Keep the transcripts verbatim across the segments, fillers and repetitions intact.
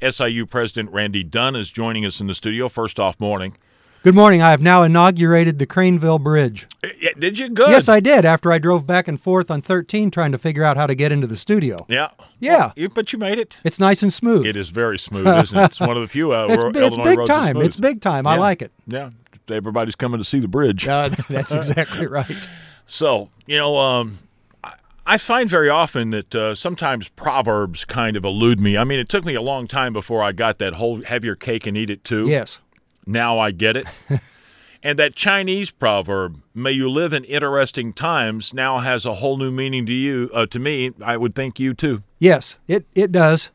S I U President Randy Dunn is joining us in the studio. First off, morning. Good morning. I have now inaugurated the Craneville Bridge. Yeah, did you? Good. Yes, I did, after I drove back and forth on thirteen trying to figure out how to get into the studio. Yeah. Yeah. Well, you, but you made it. It's nice and smooth. It is very smooth, isn't it? It's one of the few uh, it's, ro- it's Illinois big roads time. that's smooth. It's big time. I Yeah. like it. Yeah. Everybody's coming to see the bridge. Uh, that's exactly right. So, you know, um, I, I find very often that uh, sometimes proverbs kind of elude me. I mean, it took me a long time before I got that whole have your cake and eat it too. Yes. Now I get it. And that Chinese proverb, may you live in interesting times, now has a whole new meaning to you, uh, to me. I would think you too. Yes, it, it does.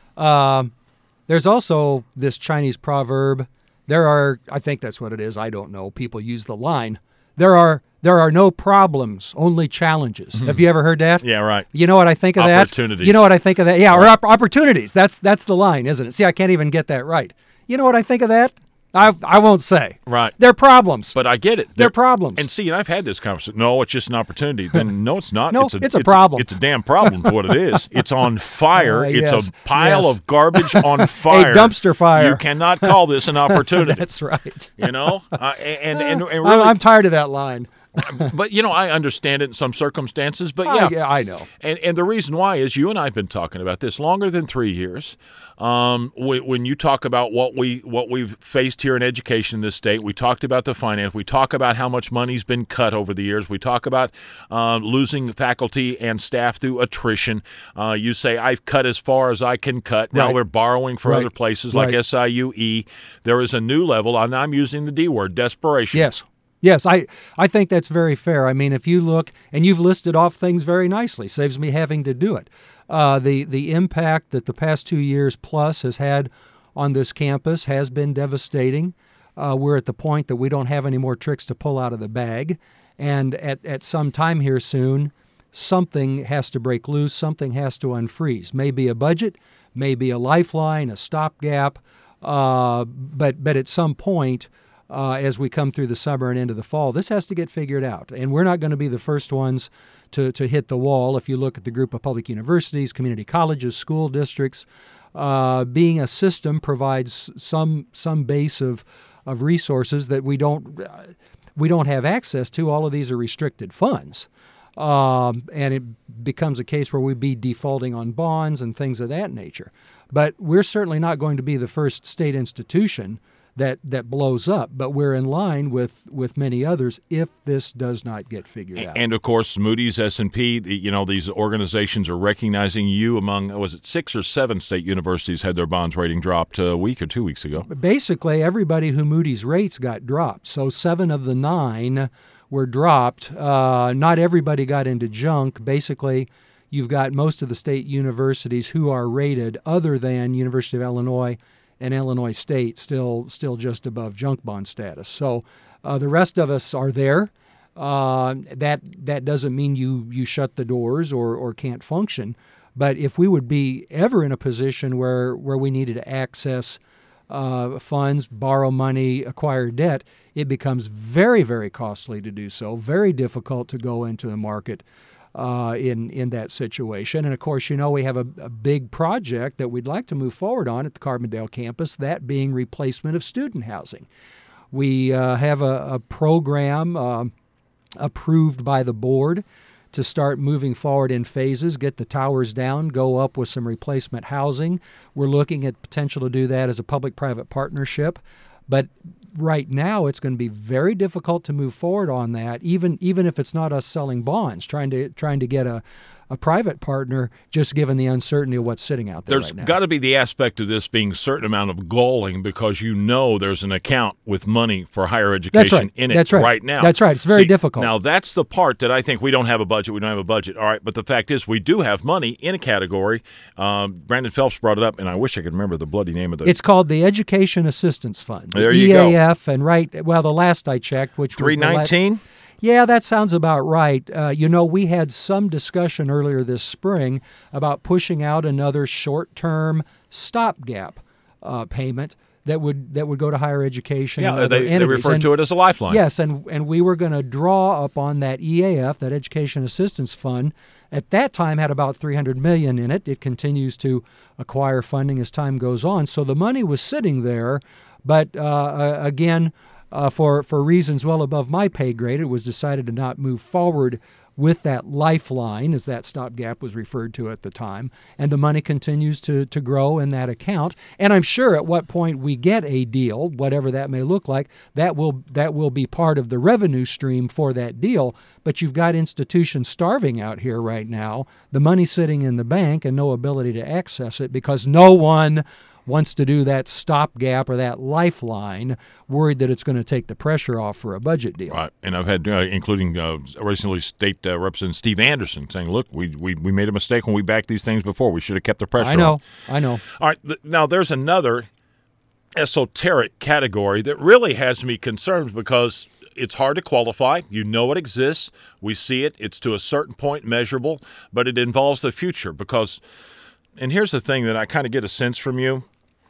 Um, there's also this Chinese proverb. There are, I think that's what it is. I don't know. People use the line. There are there are no problems, only challenges. Mm-hmm. Have you ever heard that? Yeah, right. You know what I think of that? Opportunities. You know what I think of that? Yeah, right. or op- opportunities. That's that's the line, isn't it? See, I can't even get that right. You know what I think of that? I I won't say. Right. They're problems. But I get it. They're, They're problems. And see, and I've had this conversation. No, it's just an opportunity. Then no, it's not. No, it's a, it's a problem. It's a damn problem for what it is. It's on fire. Uh, it's yes, a pile yes. of garbage on fire. A dumpster fire. You cannot call this an opportunity. That's right. You know? Uh, and, and, and, and really, I'm, I'm tired of that line. But, you know, I understand it in some circumstances. But, yeah. I, yeah, I know. And and the reason why is you and I have been talking about this longer than three years. Um, when, when you talk about what, we, what we've faced here in education in this state, we talked about the finance. We talk about how much money's been cut over the years. We talk about um, losing faculty and staff through attrition. Uh, you say, I've cut as far as I can cut. Now Right. we're borrowing from Right. other places like Right. S I U E. There is a new level, and I'm using the D word, desperation. Yes. Yes, I, I think that's very fair. I mean, if you look, and you've listed off things very nicely, saves me having to do it. Uh, the, the impact that the past two years plus has had on this campus has been devastating. Uh, we're at the point that we don't have any more tricks to pull out of the bag. And at, at some time here soon, something has to break loose, something has to unfreeze. Maybe a budget, maybe a lifeline, a stopgap, uh, but, but at some point, Uh, as we come through the summer and into the fall, this has to get figured out. And we're not going to be the first ones to, to hit the wall. If you look at the group of public universities, community colleges, school districts, uh, being a system provides some some base of of resources that we don't uh, we don't have access to. All of these are restricted funds. Um, and it becomes a case where we'd be defaulting on bonds and things of that nature. But we're certainly not going to be the first state institution that that blows up, but we're in line with, with many others if this does not get figured out. And, of course, Moody's, S and P, the, you know, these organizations are recognizing you among, was it six or seven state universities had their bonds rating dropped a week or two weeks ago? Basically, everybody who Moody's rates got dropped. So seven of the nine were dropped. Uh, not everybody got into junk. Basically, you've got most of the state universities who are rated other than University of Illinois and Illinois State still still just above junk bond status. So uh, the rest of us are there. Uh, that that doesn't mean you you shut the doors or or can't function. But if we would be ever in a position where, where we needed to access uh, funds, borrow money, acquire debt, it becomes very, very costly to do so, very difficult to go into the market Uh, in in that situation. And of course, you know, we have a, a big project that we'd like to move forward on at the Carbondale campus, that being replacement of student housing. We uh, have a, a program uh, approved by the board to start moving forward in phases, get the towers down, go up with some replacement housing. We're looking at potential to do that as a public-private partnership. But right now, it's going to be very difficult to move forward on that, even even if it's not us selling bonds, trying to trying to get a, a private partner, just given the uncertainty of what's sitting out there There's right now. got to be the aspect of this being a certain amount of galling because you know there's an account with money for higher education That's right. in it That's right. right now. That's right. It's very See, difficult. Now, that's the part that I think we don't have a budget. We don't have a budget. All right. But the fact is we do have money in a category. Um, Brandon Phelps brought it up, and I wish I could remember the bloody name of the It's called the Education Assistance Fund, the There you E A F, go. and right, well, the last I checked, which was three the la- nineteen? Yeah, that sounds about right. Uh, you know, we had some discussion earlier this spring about pushing out another short-term stopgap uh, payment that would that would go to higher education. Yeah, and other they, they entities. refer And- to it as a lifeline. Yes, and, and we were going to draw upon that E A F, that Education Assistance Fund. At that time had about three hundred million dollars in it. It continues to acquire funding as time goes on. So the money was sitting there, but uh, again, uh, for, for reasons well above my pay grade, it was decided to not move forward with that lifeline, as that stopgap was referred to at the time, and the money continues to, to grow in that account. And I'm sure at what point we get a deal, whatever that may look like, that will that will be part of the revenue stream for that deal. But you've got institutions starving out here right now, the money sitting in the bank and no ability to access it because no one wants to do that stopgap or that lifeline, worried that it's going to take the pressure off for a budget deal. Right, and I've had, uh, including uh, recently State uh, Representative Steve Anderson saying, look, we, we we made a mistake when we backed these things before. We should have kept the pressure I know, on. I know. All right, th- now there's another esoteric category that really has me concerned because it's hard to qualify. You know it exists. We see it. It's to a certain point measurable, but it involves the future because, and here's the thing that I kind of get a sense from you.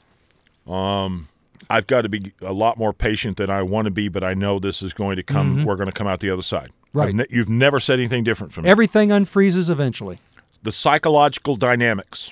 Um, I've got to be a lot more patient than I want to be, but I know this is going to come. Mm-hmm. We're going to come out the other side. Right. I've ne- you've never said anything different from me. Everything unfreezes eventually. The psychological dynamics,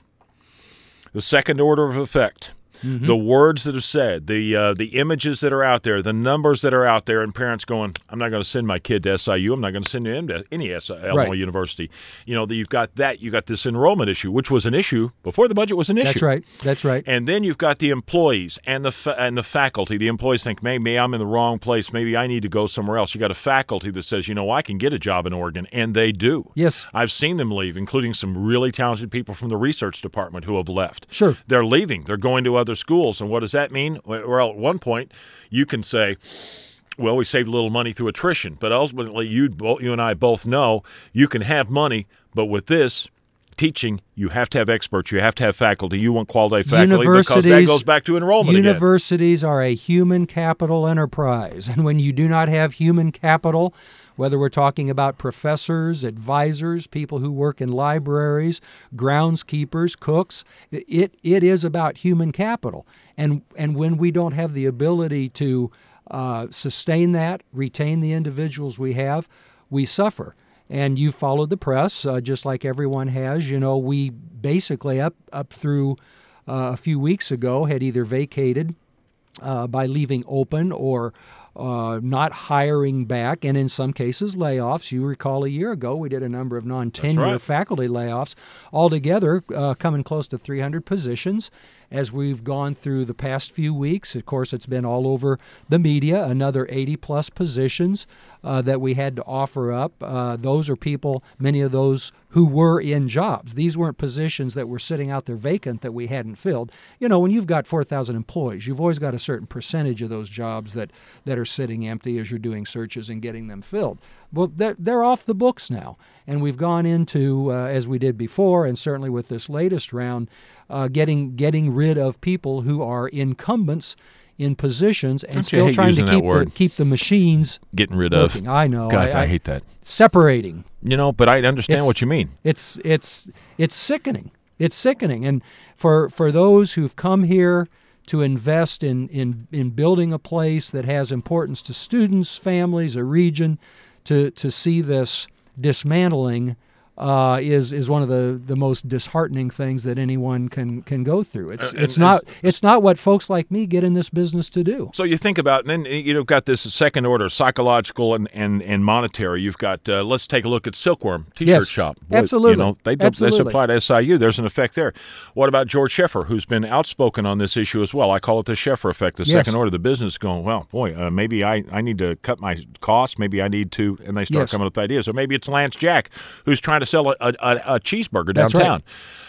the second order of effect, Mm-hmm. the words that are said, the uh, the images that are out there, the numbers that are out there, and parents going, I'm not going to send my kid to S I U. I'm not going to send him to any S I U, Illinois Right. University. You know, you've got that. You've got this enrollment issue, which was an issue before the budget was an issue. That's right. That's right. And then you've got the employees and the fa- and the faculty. The employees think, maybe I'm in the wrong place. Maybe I need to go somewhere else. You got a faculty that says, you know, I can get a job in Oregon, and they do. Yes. I've seen them leave, including some really talented people from the research department who have left. Sure. They're leaving. They're going to other schools. And what does that mean? Well, at one point, you can say, well, we saved a little money through attrition. But ultimately, you, you and I both know you can have money, but with this teaching, you have to have experts. You have to have faculty. You want quality faculty because that goes back to enrollment again. Universities are a human capital enterprise. And when you do not have human capital, whether we're talking about professors, advisors, people who work in libraries, groundskeepers, cooks, it it is about human capital. And and when we don't have the ability to uh, sustain that, retain the individuals we have, we suffer. And you followed the press, uh, just like everyone has. You know, we basically up up through uh, a few weeks ago had either vacated uh, by leaving open or uh, not hiring back, and in some cases layoffs. You recall a year ago we did a number of non-tenure right. faculty layoffs, altogether uh, coming close to three hundred positions. As we've gone through the past few weeks, of course, it's been all over the media, another eighty-plus positions uh, that we had to offer up. Uh, those are people, many of those who were in jobs. These weren't positions that were sitting out there vacant that we hadn't filled. You know, when you've got four thousand employees, you've always got a certain percentage of those jobs that, that are sitting empty as you're doing searches and getting them filled. Well, they're, they're off the books now. And we've gone into, uh, as we did before, and certainly with this latest round, uh, getting getting rid of people who are incumbents in positions and Don't you still hate trying to using that keep the, word? keep the machines Getting rid working. of. I know. God, I, I hate that. Separating. You know, but I understand It's- what you mean. It's it's it's sickening. It's sickening. And for for those who've come here to invest in, in, in building a place that has importance to students, families, a region, to, to see this dismantling uh, is is one of the, the most disheartening things that anyone can, can go through. It's Uh, it's and- not it's not what folks like me get in this business to do. So you think about, and then you know, got this second order, psychological and, and, and monetary. You've got, uh, let's take a look at Silkworm T-shirt Yes, shop. absolutely. You know, they, they Absolutely. supply to S I U. There's an effect there. What about George Sheffer, who's been outspoken on this issue as well? I call it the Sheffer effect, the Yes. second order. The business going, well, boy, uh, maybe I, I need to cut my costs. Maybe I need to, and they start Yes. coming up with ideas. Or maybe it's Lance Jack, who's trying to sell a, a, a cheeseburger That's downtown. right.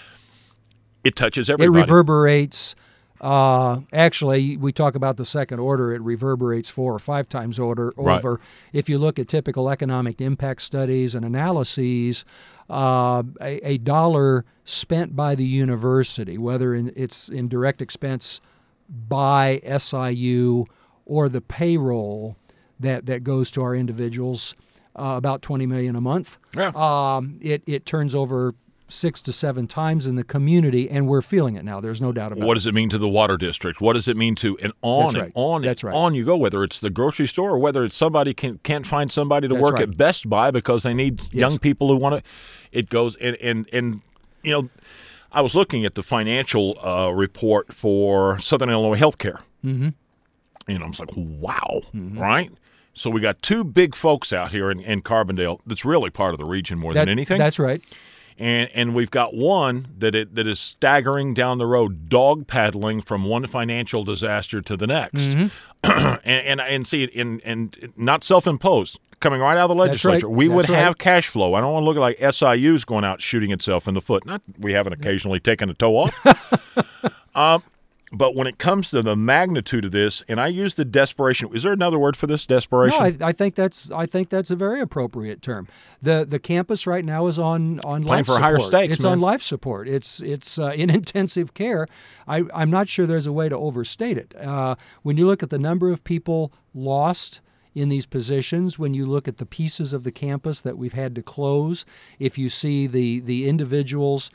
It touches It everybody. reverberates. Uh, actually, we talk about the second order. It reverberates four or five times order Right. over. If you look at typical economic impact studies and analyses, uh, a, a dollar spent by the university, whether in, it's in direct expense by S I U or the payroll that, that goes to our individuals, uh, about twenty million dollars a month. Yeah. Um, it, it turns over six to seven times in the community, and we're feeling it now. There's no doubt about it. What does it mean to the water district? What does it mean to, and on That's and right. on That's and right. on you go, whether it's the grocery store or whether it's somebody can, can't find somebody to That's work right. at Best Buy because they need Yes. young people who want to, it goes, and, and, and you know, I was looking at the financial uh, report for Southern Illinois Healthcare. Mm-hmm. And I was like, wow, Mm-hmm. right? So we got two big folks out here in, in Carbondale that's really part of the region more That- than anything. That's right. And and we've got one that it, that is staggering down the road, dog paddling from one financial disaster to the next. Mm-hmm. and, and and see, and, and not self-imposed, coming right out of the That's right. legislature. We That's would have right. cash flow. I don't want to look like S I U's going out shooting itself in the foot. Not we haven't occasionally taken a toe off. um, But when it comes to the magnitude of this, and I use the desperation. Is there another word for this? Desperation? No, I, I think that's I think that's a very appropriate term. the The campus right now is on on Playing life for support. higher stakes, It's man. on life support. It's it's uh, in intensive care. I, I'm not sure there's a way to overstate it. Uh, when you look at the number of people lost in these positions, when you look at the pieces of the campus that we've had to close, if you see the the individuals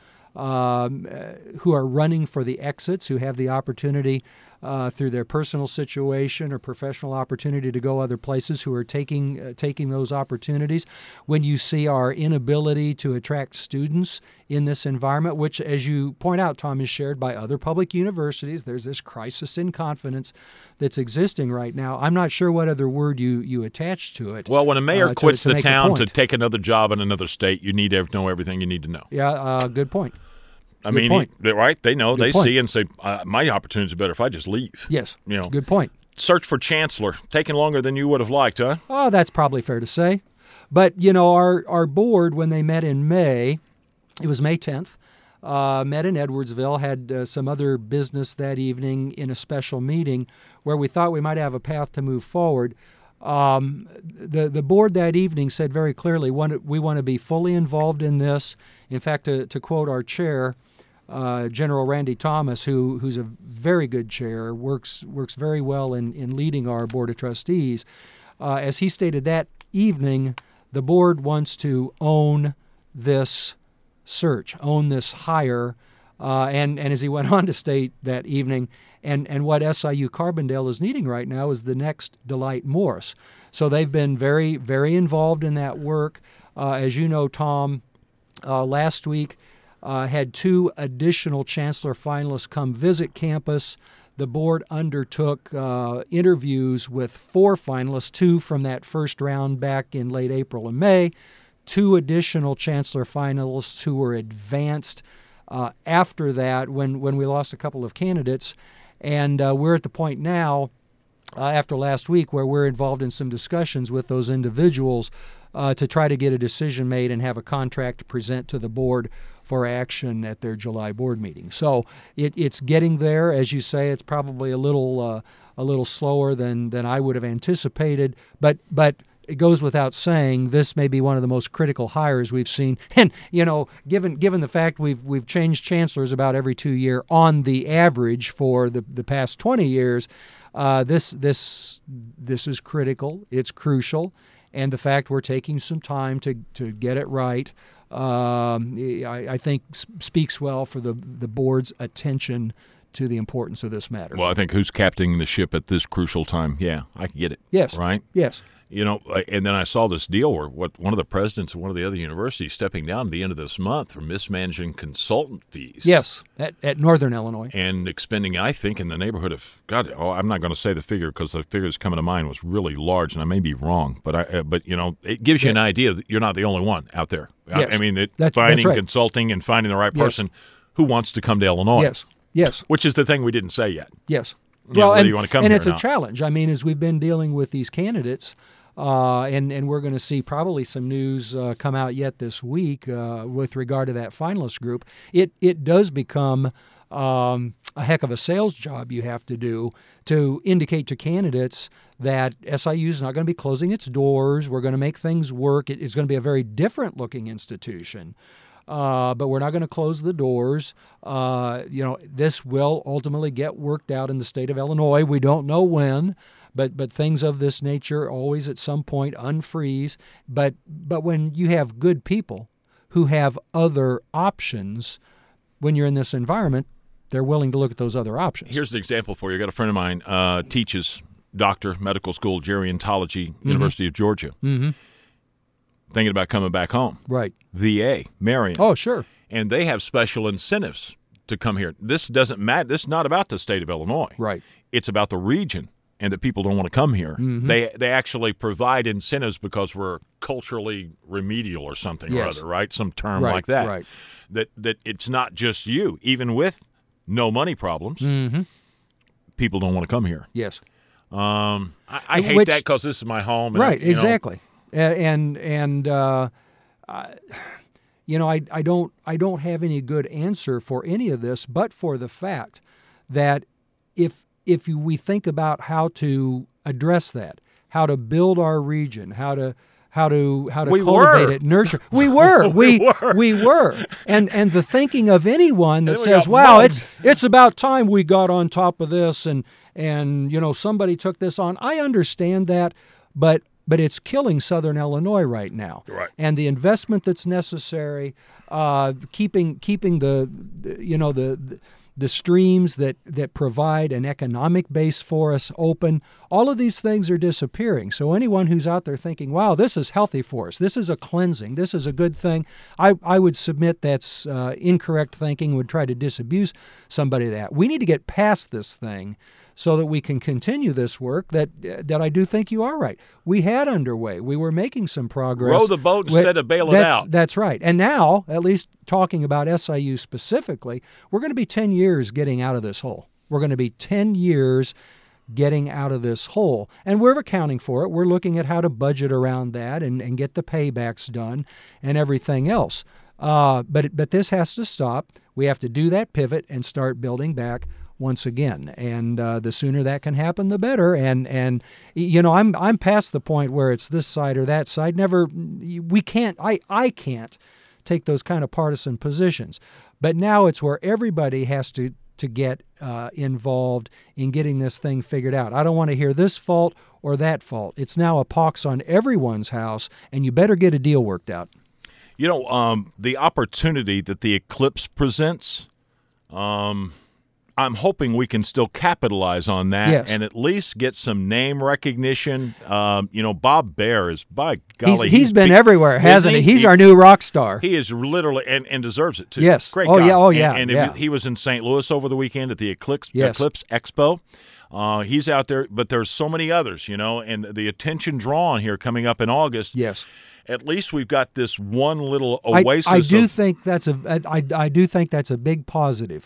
um, uh, who are running for the exits, who have the opportunity uh, through their personal situation or professional opportunity to go other places, who are taking uh, taking those opportunities. When you see our inability to attract students in this environment, which, as you point out, Tom, is shared by other public universities, there's this crisis in confidence that's existing right now. I'm not sure what other word you, you attach to it. Well, when a mayor uh, to- quits to the make a town to point. take another job in another state, you need to know everything you need to know. Yeah, uh, good point. I Good mean, point. he- right? They know. Good they point. see and say, uh, my opportunities are better if I just leave. Yes, You know, good point. search for chancellor taking longer than you would have liked, huh? Oh, that's probably fair to say. But, you know, our, our board, when they met in May, it was May tenth, uh, met in Edwardsville, had uh, some other business that evening in a special meeting where we thought we might have a path to move forward. Um, the, the board that evening said very clearly, want we want to be fully involved in this. In fact, to, to quote our chair, uh, General Randy Thomas, who who's a very good chair, works works very well in, in leading our Board of Trustees. Uh, as he stated that evening, the board wants to own this search, own this hire, uh, and, and as he went on to state that evening, and, and what S I U Carbondale is needing right now is the next Delight Morris. So they've been very, very involved in that work. Uh, as you know, Tom, uh, last week uh, had two additional Chancellor finalists come visit campus. The board undertook uh, interviews with four finalists, two from that first round back in late April and May, two additional Chancellor finalists who were advanced uh, after that when, when we lost a couple of candidates. And uh, we're at the point now, uh, after last week, where we're involved in some discussions with those individuals uh, to try to get a decision made and have a contract to present to the board for action at their July board meeting. So it, it's getting there. As you say, it's probably a little uh, a little slower than, than I would have anticipated, but but it goes without saying this may be one of the most critical hires we've seen. And you know, given given the fact we've we've changed chancellors about every two year on the average for the, the past twenty years, uh, this this this is critical. It's crucial, and the fact we're taking some time to to get it right, um, I, I think speaks well for the the board's attention to the importance of this matter. Well, I think who's captaining the ship at this crucial time? Yeah, I can get it. Yes. Right? Yes. You know, and then I saw this deal where what one of the presidents of one of the other universities stepping down at the end of this month for mismanaging consultant fees. Yes, at, at Northern Illinois. And expending, I think, in the neighborhood of, God, oh, I'm not going to say the figure because the figure that's coming to mind was really large, and I may be wrong. But, I, uh, but you know, it gives you Yeah. an idea that you're not the only one out there. Yes. I, I mean, it, That's- finding that's right. consulting and finding the right Yes. person who wants to come to Illinois. Yes. Yes. Which is the thing we didn't say yet. Yes. You know, well, whether and, you want to come and here it's or a not. challenge. I mean, as we've been dealing with these candidates, uh, and and we're going to see probably some news uh, come out yet this week uh, with regard to that finalist group. It it does become um, a heck of a sales job you have to do to indicate to candidates that S I U is not going to be closing its doors. We're going to make things work. It, it's going to be a very different looking institution. Uh, but we're not going to close the doors. Uh, you know, this will ultimately get worked out in the state of Illinois. We don't know when, but but things of this nature always at some point unfreeze. But but when you have good people who have other options. When you're in this environment, they're willing to look at those other options. Here's an example for you. I got a friend of mine uh, teaches doctor, medical school, gerontology, mm-hmm. University of Georgia. Mm-hmm. Thinking about coming back home. Right. V A, Marion. Oh, sure. And they have special incentives to come here. This doesn't matter. This is not about the state of Illinois. Right. It's about the region and that people don't want to come here. Mm-hmm. They they actually provide incentives because we're culturally remedial or something yes. or other, right? Some term right. like that. Right. That that it's not just you. Even with no money problems, mm-hmm. people don't want to come here. Yes. Um, I, I hate Which, that because this is my home. And right, I, you exactly. know, and and uh, I, you know, I I don't I don't have any good answer for any of this, but for the fact that if if we think about how to address that, how to build our region, how to how to how to we cultivate were. it, nurture. We were, we we were, we were, and and the thinking of anyone that we says, got "Wow, mugged. it's it's about time we got on top of this," and and you know somebody took this on. I understand that, but but it's killing Southern Illinois right now, right. and the investment that's necessary, uh, keeping keeping the, the you know the. the the streams that, that provide an economic base for us open, all of these things are disappearing. So anyone who's out there thinking, wow, this is healthy for us, this is a cleansing, this is a good thing, I, I would submit that's uh, incorrect thinking, would try to disabuse somebody of that. We need to get past this thing so that we can continue this work that that I do think you are right. We had underway. We were making some progress. Row the boat instead of bail it that's, out. That's right. And now, at least talking about S I U specifically, we're going to be ten years getting out of this hole. We're going to be ten years getting out of this hole. And we're accounting for it. We're looking at how to budget around that and, and get the paybacks done and everything else. Uh, but but this has to stop. We have to do that pivot and start building back once again, and uh, the sooner that can happen, the better. And and you know, I'm I'm past the point where it's this side or that side. Never, we can't. I I can't take those kind of partisan positions. But now it's where everybody has to to get uh, involved in getting this thing figured out. I don't want to hear this fault or that fault. It's now a pox on everyone's house, and you better get a deal worked out. You know, um, the opportunity that the eclipse presents. Um, I'm hoping we can still capitalize on that yes. and at least get some name recognition. Um, you know, Bob Baer is, by golly. He's, he's, he's been be, everywhere, hasn't he? He's he, our new rock star. He is literally, and, and deserves it, too. Yes. Great oh, guy. Yeah, oh, yeah. And, and yeah. he was in Saint Louis over the weekend at the Eclipse, yes. Eclipse Expo. Uh, he's out there, but there's so many others, you know, and the attention drawn here coming up in August. Yes. At least we've got this one little oasis. I, I do of, think that's a. I, I do think that's a big positive.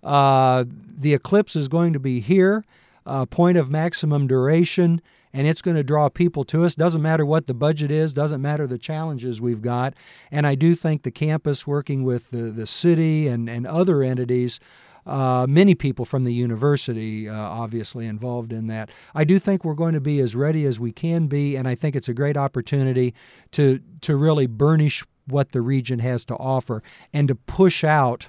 Uh, the eclipse is going to be here, uh, point of maximum duration, and it's going to draw people to us. Doesn't matter what the budget is, doesn't matter the challenges we've got. And I do think the campus, working with the, the city and, and other entities, uh, many people from the university uh, obviously involved in that, I do think we're going to be as ready as we can be, and I think it's a great opportunity to to really burnish what the region has to offer and to push out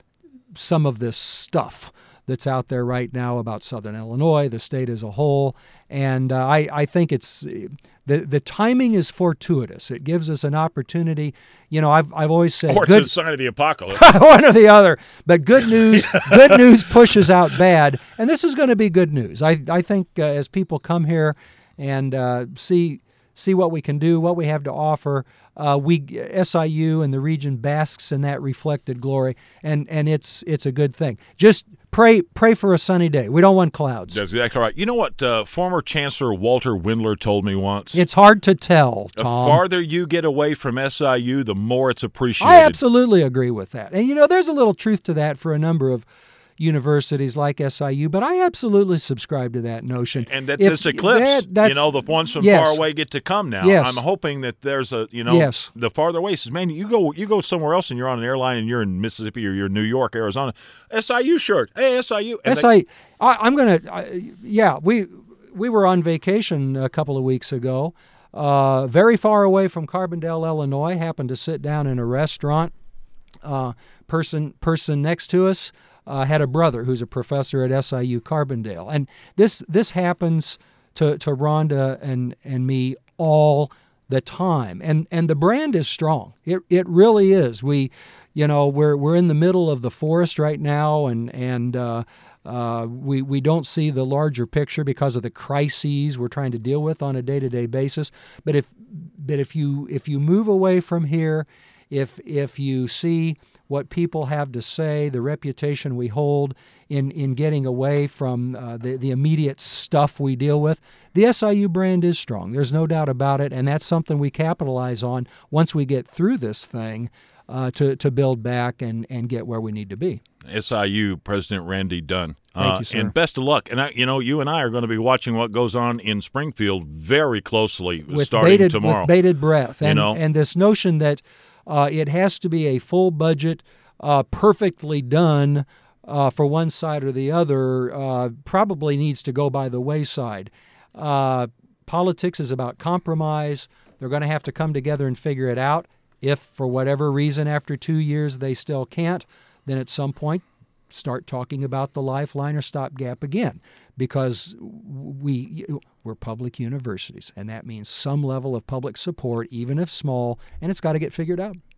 some of this stuff that's out there right now about Southern Illinois, the state as a whole. And uh, I, I think it's the the timing is fortuitous. It gives us an opportunity. You know, I've I've always said or good, it's a sign of the apocalypse. one or the other. But good news, good news pushes out bad, and this is going to be good news. I I think uh, as people come here and uh, see see what we can do, what we have to offer. Uh, we S I U and the region basks in that reflected glory, and, and it's it's a good thing. Just pray pray for a sunny day. We don't want clouds. That's exactly right. You know what uh, former Chancellor Walter Windler told me once? It's hard to tell, Tom. The farther you get away from S I U, the more it's appreciated. I absolutely agree with that. And, you know, there's a little truth to that for a number of universities like S I U, but I absolutely subscribe to that notion. And that if, this eclipse, that, you know, the ones from yes. far away get to come now. Yes. I'm hoping that there's a, you know, yes. the farther away says, man, you go you go somewhere else and you're on an airline and you're in Mississippi or you're in New York, Arizona, S I U shirt. Hey, S I U. And S I U, I, I'm going to, yeah, we we were on vacation a couple of weeks ago, uh, very far away from Carbondale, Illinois, happened to sit down in a restaurant. Uh, person person next to us Uh, had a brother who's a professor at S I U Carbondale. And this this happens to, to Rhonda and, and me all the time. And and the brand is strong. It it really is. We, you know, we're we're in the middle of the forest right now, and and uh, uh, we we don't see the larger picture because of the crises we're trying to deal with on a day-to-day basis. But if but if you if you move away from here, if if you see what people have to say, the reputation we hold in, in getting away from uh, the, the immediate stuff we deal with, the S I U brand is strong. There's no doubt about it, and that's something we capitalize on once we get through this thing uh, to, to build back and, and get where we need to be. S I U President Randy Dunn. Thank uh, you, sir. And best of luck. And, I, you know, you and I are going to be watching what goes on in Springfield very closely with starting bated, tomorrow. With bated breath. And, you know? and this notion that uh, it has to be a full budget, uh, perfectly done uh, for one side or the other uh, probably needs to go by the wayside. Uh, politics is about compromise. They're going to have to come together and figure it out. If, for whatever reason, after two years they still can't, then at some point start talking about the lifeline or stopgap again, because we, we're public universities, and that means some level of public support, even if small, and it's got to get figured out.